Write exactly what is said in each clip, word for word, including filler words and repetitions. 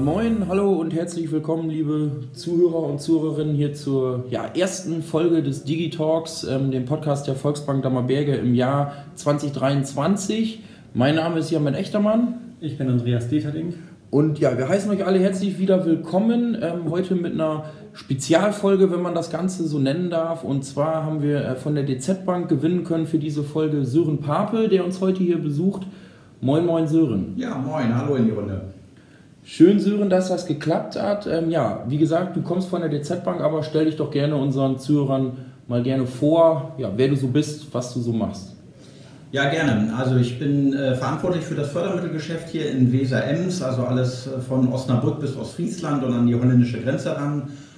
Moin Moin, hallo und herzlich willkommen, liebe Zuhörer und Zuhörerinnen, hier zur ja, ersten Folge des Digitalks, ähm, dem Podcast der Volksbank Dammerberge im Jahr zwanzig dreiundzwanzig. Mein Name ist Jan Echtermann. Ich bin Andreas Deterding. Und ja, wir heißen euch alle herzlich wieder willkommen, ähm, heute mit einer Spezialfolge, wenn man das Ganze so nennen darf. Und zwar haben wir äh, von der D Z Bank gewinnen können für diese Folge Sören Pape, der uns heute hier besucht. Moin Moin Sören. Ja, moin, hallo in die Runde. Schön, Sören, dass das geklappt hat. Ähm, ja, wie gesagt, du kommst von der D Z Bank, aber stell dich doch gerne unseren Zuhörern mal gerne vor, ja, wer du so bist, was du so machst. Ja, gerne. Also ich bin äh, verantwortlich für das Fördermittelgeschäft hier in Weser-Ems, also alles von Osnabrück bis Ostfriesland und an die holländische Grenze ran.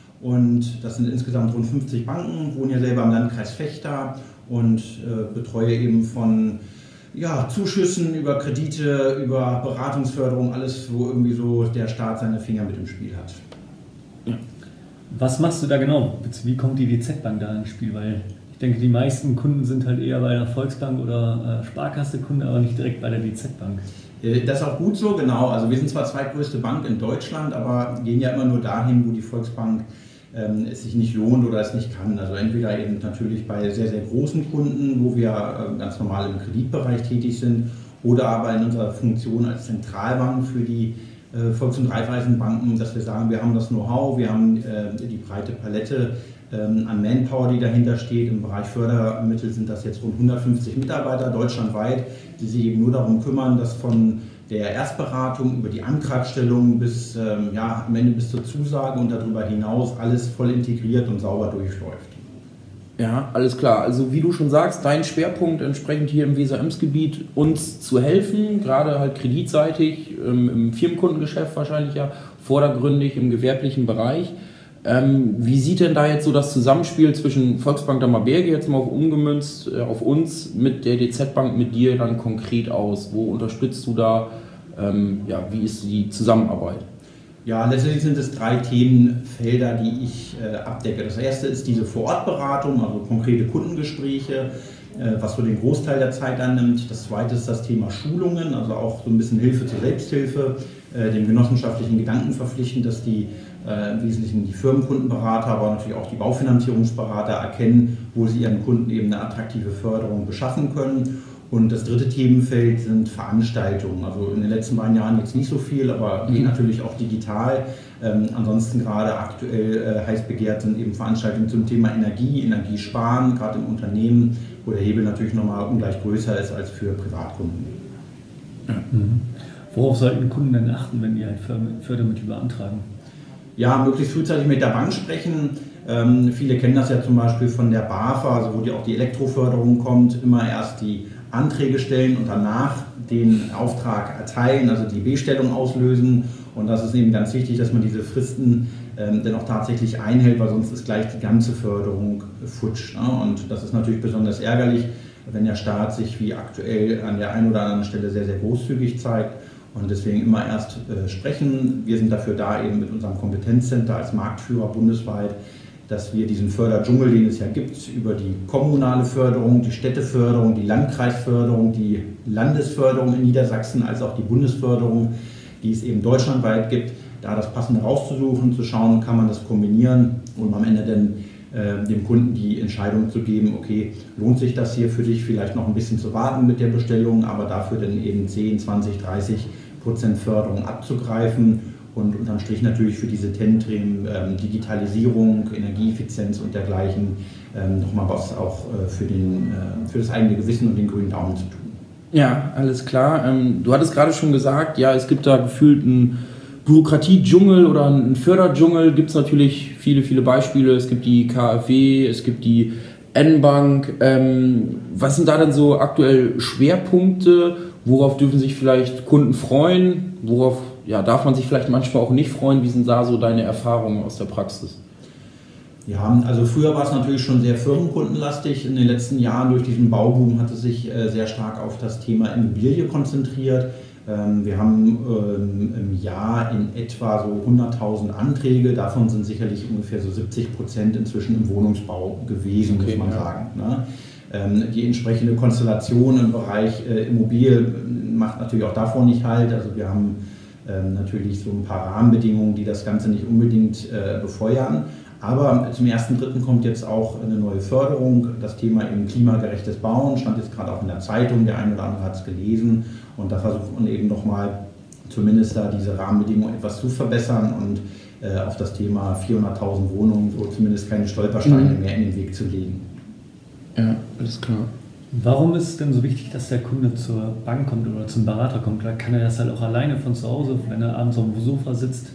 Und das sind insgesamt rund fünfzig Banken, wohne hier selber im Landkreis Vechta und äh, betreue eben von ja, Zuschüssen über Kredite, über Beratungsförderung, alles, wo irgendwie so der Staat seine Finger mit im Spiel hat. Ja. Was machst du da genau? Wie kommt die D Z Bank da ins Spiel? Weil ich denke, die meisten Kunden sind halt eher bei der Volksbank oder äh, Sparkasse-Kunden, aber nicht direkt bei der D Z Bank. Das ist auch gut so, genau. Also wir sind zwar zweitgrößte Bank in Deutschland, aber gehen ja immer nur dahin, wo die Volksbank ähm, es sich nicht lohnt oder es nicht kann. Also entweder eben natürlich bei sehr, sehr großen Kunden, wo wir äh, ganz normal im Kreditbereich tätig sind, oder aber in unserer Funktion als Zentralbank für die äh, Volks- und Raiffeisenbanken, dass wir sagen, wir haben das Know-how, wir haben äh, die breite Palette ähm, an Manpower, die dahinter steht. Im Bereich Fördermittel sind das jetzt rund hundertfünfzig Mitarbeiter deutschlandweit, die sich eben nur darum kümmern, dass von der Erstberatung über die Antragstellung bis ähm, ja, am Ende bis zur Zusage und darüber hinaus alles voll integriert und sauber durchläuft. Ja, alles klar. Also wie du schon sagst, dein Schwerpunkt entsprechend hier im Weser-Ems-Gebiet, uns zu helfen, gerade halt kreditseitig, ähm, im Firmenkundengeschäft wahrscheinlich ja, vordergründig im gewerblichen Bereich. Ähm, wie sieht denn da jetzt so das Zusammenspiel zwischen Volksbank Dammerberge, jetzt mal auf umgemünzt, äh, auf uns, mit der D Z Bank, mit dir dann konkret aus? Wo unterstützt du da? Ähm, ja, wie ist die Zusammenarbeit? Ja, letztendlich sind es drei Themenfelder, die ich äh, abdecke. Das erste ist diese Vorortberatung, also konkrete Kundengespräche, äh, was so den Großteil der Zeit annimmt. Das zweite ist das Thema Schulungen, also auch so ein bisschen Hilfe zur Selbsthilfe, äh, dem genossenschaftlichen Gedanken verpflichten, dass die äh, im Wesentlichen die Firmenkundenberater, aber natürlich auch die Baufinanzierungsberater erkennen, wo sie ihren Kunden eben eine attraktive Förderung beschaffen können. Und das dritte Themenfeld sind Veranstaltungen. Also in den letzten beiden Jahren jetzt nicht so viel, aber geht natürlich auch digital. Ähm, ansonsten gerade aktuell äh, heiß begehrt sind eben Veranstaltungen zum Thema Energie, Energiesparen, gerade im Unternehmen, wo der Hebel natürlich nochmal ungleich größer ist als für Privatkunden. Mhm. Worauf sollten Kunden denn achten, wenn die halt Fördermittel beantragen? Ja, möglichst frühzeitig mit der Bank sprechen. Ähm, viele kennen das ja zum Beispiel von der BAFA, also wo die auch die Elektroförderung kommt, immer erst die Anträge stellen und danach den Auftrag erteilen, also die B-Stellung auslösen. Und das ist eben ganz wichtig, dass man diese Fristen ähm, dann auch tatsächlich einhält, weil sonst ist gleich die ganze Förderung futsch. Ne? Und das ist natürlich besonders ärgerlich, wenn der Staat sich wie aktuell an der einen oder anderen Stelle sehr, sehr großzügig zeigt. Und deswegen immer erst äh, sprechen. Wir sind dafür da, eben mit unserem Kompetenzcenter als Marktführer bundesweit, dass wir diesen Förderdschungel, den es ja gibt, über die kommunale Förderung, die Städteförderung, die Landkreisförderung, die Landesförderung in Niedersachsen, als auch die Bundesförderung, die es eben deutschlandweit gibt, da das Passende rauszusuchen, zu schauen, kann man das kombinieren und am Ende dann äh, dem Kunden die Entscheidung zu geben, okay, lohnt sich das hier für dich vielleicht noch ein bisschen zu warten mit der Bestellung, aber dafür dann eben zehn, zwanzig, dreißig Prozent Förderung abzugreifen. Und unterm Strich natürlich für diese Themen ähm, Digitalisierung, Energieeffizienz und dergleichen ähm, nochmal was auch äh, für, den, äh, für das eigene Gewissen und den grünen Daumen zu tun. Ja, alles klar. Ähm, du hattest gerade schon gesagt, ja, es gibt da gefühlt einen Bürokratie-Dschungel oder einen Förderdschungel. Gibt es natürlich viele, viele Beispiele. Es gibt die K f W, es gibt die N-Bank. Ähm, was sind da denn so aktuell Schwerpunkte? Worauf dürfen sich vielleicht Kunden freuen? Worauf ja, darf man sich vielleicht manchmal auch nicht freuen? Wie sind da so deine Erfahrungen aus der Praxis? Ja, also früher war es natürlich schon sehr firmenkundenlastig. In den letzten Jahren durch diesen Bauboom hat es sich äh, sehr stark auf das Thema Immobilie konzentriert. Ähm, wir haben ähm, im Jahr in etwa so hunderttausend Anträge. Davon sind sicherlich ungefähr so siebzig Prozent inzwischen im Wohnungsbau gewesen, okay, muss man ja sagen. Ne? Ähm, die entsprechende Konstellation im Bereich äh, Immobilie macht natürlich auch davon nicht halt. Also wir haben ähm, natürlich so ein paar Rahmenbedingungen, die das Ganze nicht unbedingt äh, befeuern. Aber zum ersten Dritten kommt jetzt auch eine neue Förderung, das Thema eben klimagerechtes Bauen, stand jetzt gerade auch in der Zeitung, der eine oder andere hat es gelesen und da versucht man eben nochmal zumindest da diese Rahmenbedingungen etwas zu verbessern und äh, auf das Thema vierhunderttausend Wohnungen so zumindest keine Stolpersteine mhm. mehr in den Weg zu legen. Ja, alles klar. Warum ist es denn so wichtig, dass der Kunde zur Bank kommt oder zum Berater kommt? Da kann er das halt auch alleine von zu Hause, wenn er abends auf dem Sofa sitzt?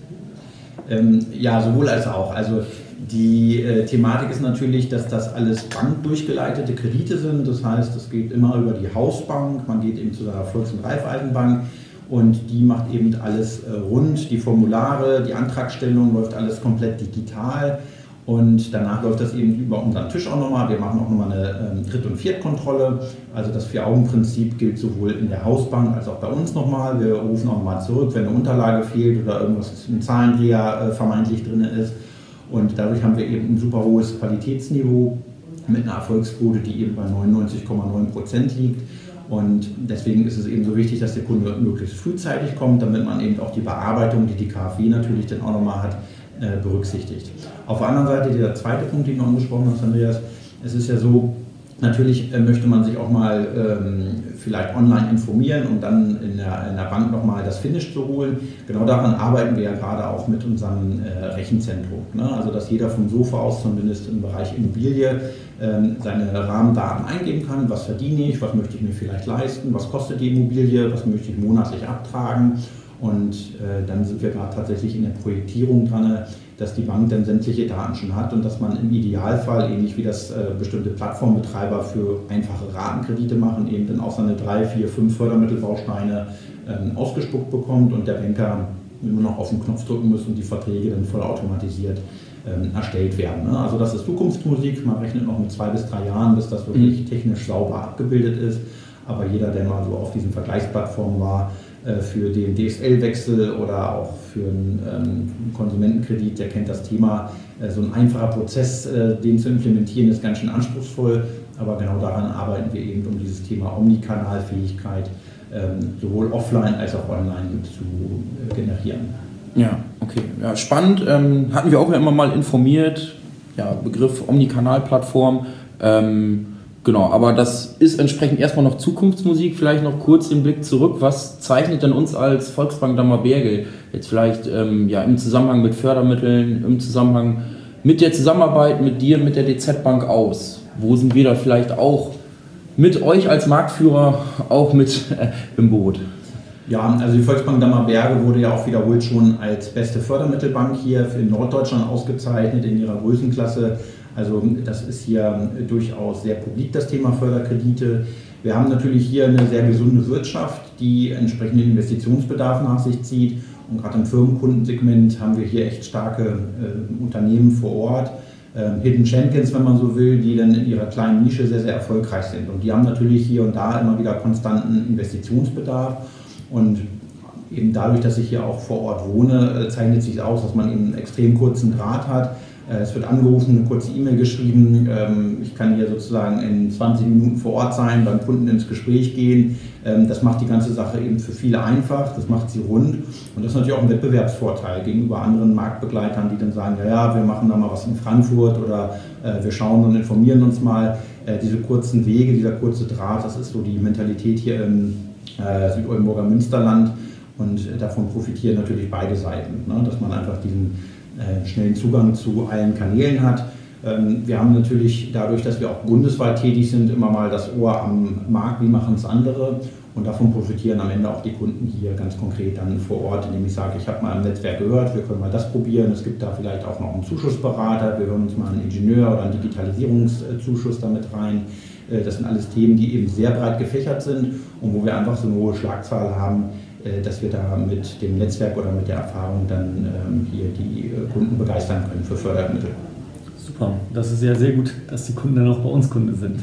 Ähm, ja, sowohl als auch. Also die äh, Thematik ist natürlich, dass das alles bankdurchgeleitete Kredite sind. Das heißt, es geht immer über die Hausbank, man geht eben zu seiner Volks- und Raiffeisenbank und die macht eben alles äh, rund. Die Formulare, die Antragstellung läuft alles komplett digital und danach läuft das eben über unseren Tisch auch nochmal. Wir machen auch nochmal eine ähm, Dritt- und Viertkontrolle. Also das Vier-Augen-Prinzip gilt sowohl in der Hausbank als auch bei uns nochmal. Wir rufen auch nochmal zurück, wenn eine Unterlage fehlt oder irgendwas im Zahlendreher äh, vermeintlich drin ist. Und dadurch haben wir eben ein super hohes Qualitätsniveau mit einer Erfolgsquote, die eben bei neunundneunzig Komma neun Prozent liegt. Und deswegen ist es eben so wichtig, dass der Kunde möglichst frühzeitig kommt, damit man eben auch die Bearbeitung, die die K f W natürlich dann auch nochmal hat, berücksichtigt. Auf der anderen Seite, der zweite Punkt, den du angesprochen hast, Andreas, es ist ja so, natürlich möchte man sich auch mal ähm, vielleicht online informieren und dann in der, in der Bank nochmal das Finish zu holen. Genau daran arbeiten wir ja gerade auch mit unserem äh, Rechenzentrum. Ne? Also dass jeder vom Sofa aus, zumindest im Bereich Immobilie, ähm, seine Rahmendaten eingeben kann. Was verdiene ich, was möchte ich mir vielleicht leisten, was kostet die Immobilie, was möchte ich monatlich abtragen. Und äh, dann sind wir gerade tatsächlich in der Projektierung dran, dass die Bank dann sämtliche Daten schon hat und dass man im Idealfall, ähnlich wie das äh, bestimmte Plattformbetreiber für einfache Ratenkredite machen, eben dann auch seine drei, vier, fünf Fördermittelbausteine ähm, ausgespuckt bekommt und der Banker nur noch auf den Knopf drücken muss und die Verträge dann vollautomatisiert ähm, erstellt werden. Ne? Also das ist Zukunftsmusik, man rechnet noch mit zwei bis drei Jahren, bis das wirklich mhm. technisch sauber abgebildet ist. Aber jeder, der mal so auf diesen Vergleichsplattformen war, für den D S L-Wechsel oder auch für einen ähm, Konsumentenkredit, der kennt das Thema. Äh, so ein einfacher Prozess, äh, den zu implementieren, ist ganz schön anspruchsvoll, aber genau daran arbeiten wir eben, um dieses Thema Omnikanalfähigkeit ähm, sowohl offline als auch online zu äh, generieren. Ja, okay. Ja, spannend. Ähm, hatten wir auch ja immer mal informiert, ja, Begriff Omnikanalplattform. Ähm, Genau, aber das ist entsprechend erstmal noch Zukunftsmusik. Vielleicht noch kurz den Blick zurück. Was zeichnet denn uns als Volksbank Dammer-Bergel jetzt vielleicht ähm, ja, im Zusammenhang mit Fördermitteln, im Zusammenhang mit der Zusammenarbeit mit dir, mit der D Z Bank aus? Wo sind wir da vielleicht auch mit euch als Marktführer auch mit äh, im Boot? Ja, also die Volksbank Dammer-Berge wurde ja auch wiederholt schon als beste Fördermittelbank hier für Norddeutschland ausgezeichnet in ihrer Größenklasse. Also das ist hier durchaus sehr publik, das Thema Förderkredite. Wir haben natürlich hier eine sehr gesunde Wirtschaft, die entsprechenden Investitionsbedarf nach sich zieht. Und gerade im Firmenkundensegment haben wir hier echt starke äh, Unternehmen vor Ort, äh, Hidden Champions, wenn man so will, die dann in ihrer kleinen Nische sehr, sehr erfolgreich sind. Und die haben natürlich hier und da immer wieder konstanten Investitionsbedarf. Und eben dadurch, dass ich hier auch vor Ort wohne, zeichnet sich aus, dass man eben einen extrem kurzen Draht hat. Es wird angerufen, eine kurze E-Mail geschrieben. Ich kann hier sozusagen in zwanzig Minuten vor Ort sein, beim Kunden ins Gespräch gehen. Das macht die ganze Sache eben für viele einfach, das macht sie rund. Und das ist natürlich auch ein Wettbewerbsvorteil gegenüber anderen Marktbegleitern, die dann sagen, ja, ja, wir machen da mal was in Frankfurt oder wir schauen und informieren uns mal. Diese kurzen Wege, dieser kurze Draht, das ist so die Mentalität hier im Südoldenburger Münsterland. Und davon profitieren natürlich beide Seiten, ne? Dass man einfach diesen äh, schnellen Zugang zu allen Kanälen hat. Ähm, wir haben natürlich dadurch, dass wir auch bundesweit tätig sind, immer mal das Ohr am Markt, wie machen es andere. Und davon profitieren am Ende auch die Kunden hier ganz konkret dann vor Ort, indem ich sage, ich habe mal im Netzwerk gehört, wir können mal das probieren. Es gibt da vielleicht auch noch einen Zuschussberater, wir hören uns mal einen Ingenieur oder einen Digitalisierungszuschuss damit rein. Das sind alles Themen, die eben sehr breit gefächert sind und wo wir einfach so eine hohe Schlagzahl haben, dass wir da mit dem Netzwerk oder mit der Erfahrung dann ähm, hier die Kunden begeistern können für Fördermittel. Super, das ist ja sehr gut, dass die Kunden dann auch bei uns Kunde sind.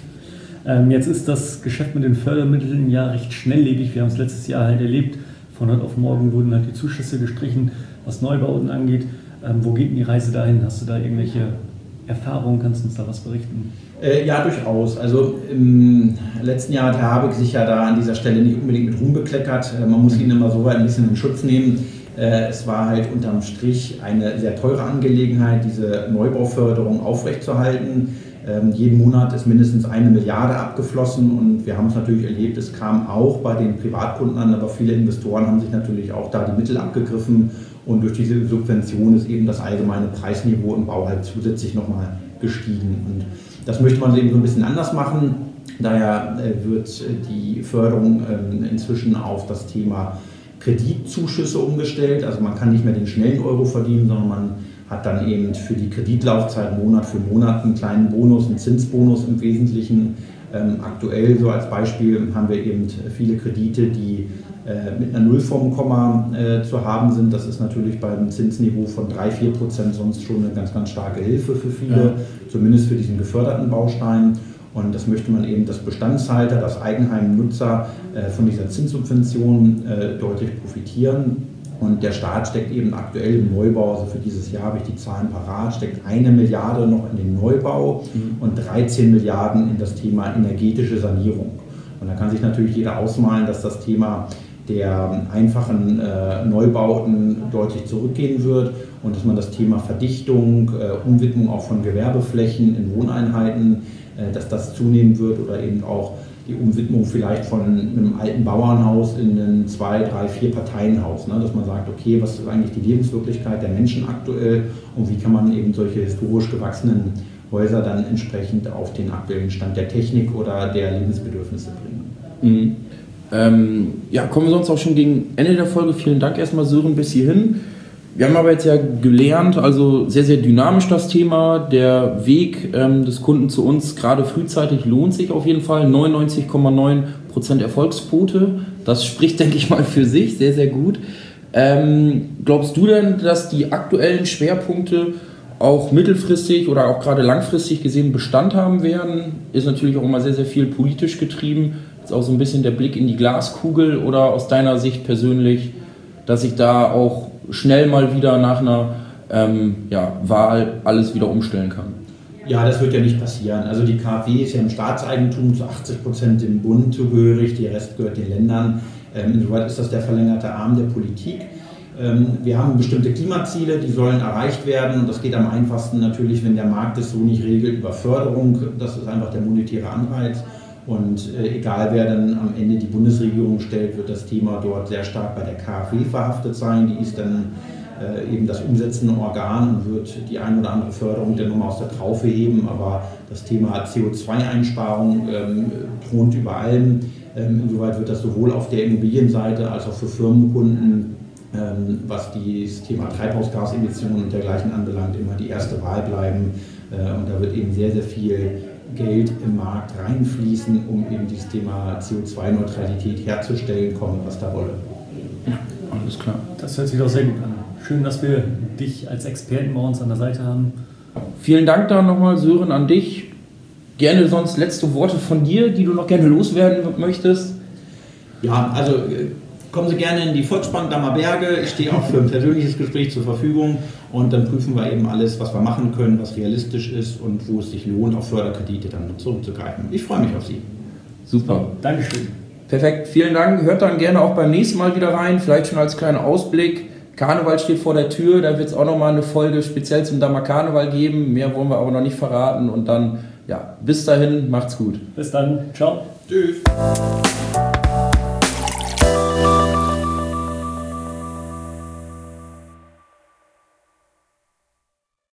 Ähm, jetzt ist das Geschäft mit den Fördermitteln ja recht schnelllebig. Wir haben es letztes Jahr halt erlebt. Von heute auf morgen wurden halt die Zuschüsse gestrichen, was Neubauten angeht. Ähm, wo geht denn die Reise dahin? Hast du da irgendwelche Erfahrung? Kannst du uns da was berichten? Äh, ja, durchaus. Also im letzten Jahr hat Herr Habeck sich ja da an dieser Stelle nicht unbedingt mit Ruhm bekleckert. Äh, man muss ihn immer so weit ein bisschen in Schutz nehmen. Äh, es war halt unterm Strich eine sehr teure Angelegenheit, diese Neubauförderung aufrechtzuerhalten. Ähm, jeden Monat ist mindestens eine Milliarde abgeflossen und wir haben es natürlich erlebt, es kam auch bei den Privatkunden an, aber viele Investoren haben sich natürlich auch da die Mittel abgegriffen und durch diese Subvention ist eben das allgemeine Preisniveau im Bau halt zusätzlich nochmal gestiegen. Und das möchte man eben so ein bisschen anders machen. Daher äh, wird die Förderung äh, inzwischen auf das Thema Kreditzuschüsse umgestellt. Also man kann nicht mehr den schnellen Euro verdienen, sondern man hat dann eben für die Kreditlaufzeit Monat für Monat einen kleinen Bonus, einen Zinsbonus im Wesentlichen. Ähm, aktuell, so als Beispiel, haben wir eben viele Kredite, die äh, mit einer Null vorm Komma äh, zu haben sind. Das ist natürlich beim Zinsniveau von drei bis vier Prozent sonst schon eine ganz, ganz starke Hilfe für viele, ja. Zumindest für diesen geförderten Baustein. Und das möchte man eben, dass Bestandshalter, dass Eigenheimnutzer äh, von dieser Zinssubvention äh, deutlich profitieren. Und der Staat steckt eben aktuell im Neubau, also für dieses Jahr habe ich die Zahlen parat, steckt eine Milliarde noch in den Neubau mhm. und dreizehn Milliarden in das Thema energetische Sanierung. Und da kann sich natürlich jeder ausmalen, dass das Thema der einfachen äh, Neubauten deutlich zurückgehen wird und dass man das Thema Verdichtung, äh, Umwidmung auch von Gewerbeflächen in Wohneinheiten, äh, dass das zunehmen wird oder eben auch die Umwidmung vielleicht von einem alten Bauernhaus in ein Zwei-, Drei-, Vier-Parteienhaus. Ne? Dass man sagt, okay, was ist eigentlich die Lebenswirklichkeit der Menschen aktuell und wie kann man eben solche historisch gewachsenen Häuser dann entsprechend auf den aktuellen Stand der Technik oder der Lebensbedürfnisse bringen. Mhm. Ähm, ja, kommen wir sonst auch schon gegen Ende der Folge. Vielen Dank erstmal, Sören, bis hierhin. Wir haben aber jetzt ja gelernt, also sehr, sehr dynamisch das Thema. Der Weg ähm, des Kunden zu uns, gerade frühzeitig, lohnt sich auf jeden Fall. neunundneunzig Komma neun Prozent Erfolgsquote. Das spricht, denke ich mal, für sich. Sehr, sehr gut. Ähm, glaubst du denn, dass die aktuellen Schwerpunkte auch mittelfristig oder auch gerade langfristig gesehen Bestand haben werden? Ist natürlich auch immer sehr, sehr viel politisch getrieben. Jetzt auch so ein bisschen der Blick in die Glaskugel oder aus deiner Sicht persönlich, dass sich da auch schnell mal wieder nach einer ähm, ja, Wahl alles wieder umstellen kann? Ja, das wird ja nicht passieren. Also die K f W ist ja im Staatseigentum zu achtzig Prozent dem Bund zugehörig, der Rest gehört den Ländern. Ähm, insoweit ist das der verlängerte Arm der Politik. Ähm, wir haben bestimmte Klimaziele, die sollen erreicht werden und das geht am einfachsten natürlich, wenn der Markt es so nicht regelt, über Förderung. Das ist einfach der monetäre Anreiz. Und äh, egal wer dann am Ende die Bundesregierung stellt, wird das Thema dort sehr stark bei der K f W verhaftet sein. Die ist dann äh, eben das umsetzende Organ und wird die ein oder andere Förderung dann nochmal aus der Traufe heben. Aber das Thema C O zwei Einsparung ähm, thront über allem. Ähm, insoweit wird das sowohl auf der Immobilienseite als auch für Firmenkunden, ähm, was das Thema Treibhausgasemissionen und dergleichen anbelangt, immer die erste Wahl bleiben. Äh, und da wird eben sehr, sehr viel Geld im Markt reinfließen, um eben dieses Thema C O zwei Neutralität herzustellen, kommen, was da wolle. Ja, alles klar. Das hört sich doch sehr gut an. Schön, dass wir dich als Experten bei uns an der Seite haben. Vielen Dank dann nochmal, Sören, an dich. Gerne sonst letzte Worte von dir, die du noch gerne loswerden möchtest. Ja, also kommen Sie gerne in die Volksbank Dammerberge. Ich stehe auch für ein persönliches Gespräch zur Verfügung und dann prüfen wir eben alles, was wir machen können, was realistisch ist und wo es sich lohnt, auf Förderkredite dann zurückzugreifen. Ich freue mich auf Sie. Super. Dankeschön. Perfekt, vielen Dank. Hört dann gerne auch beim nächsten Mal wieder rein. Vielleicht schon als kleiner Ausblick. Karneval steht vor der Tür. Da wird es auch nochmal eine Folge speziell zum Dammer Karneval geben. Mehr wollen wir aber noch nicht verraten. Und dann, ja, bis dahin, macht's gut. Bis dann. Ciao. Tschüss.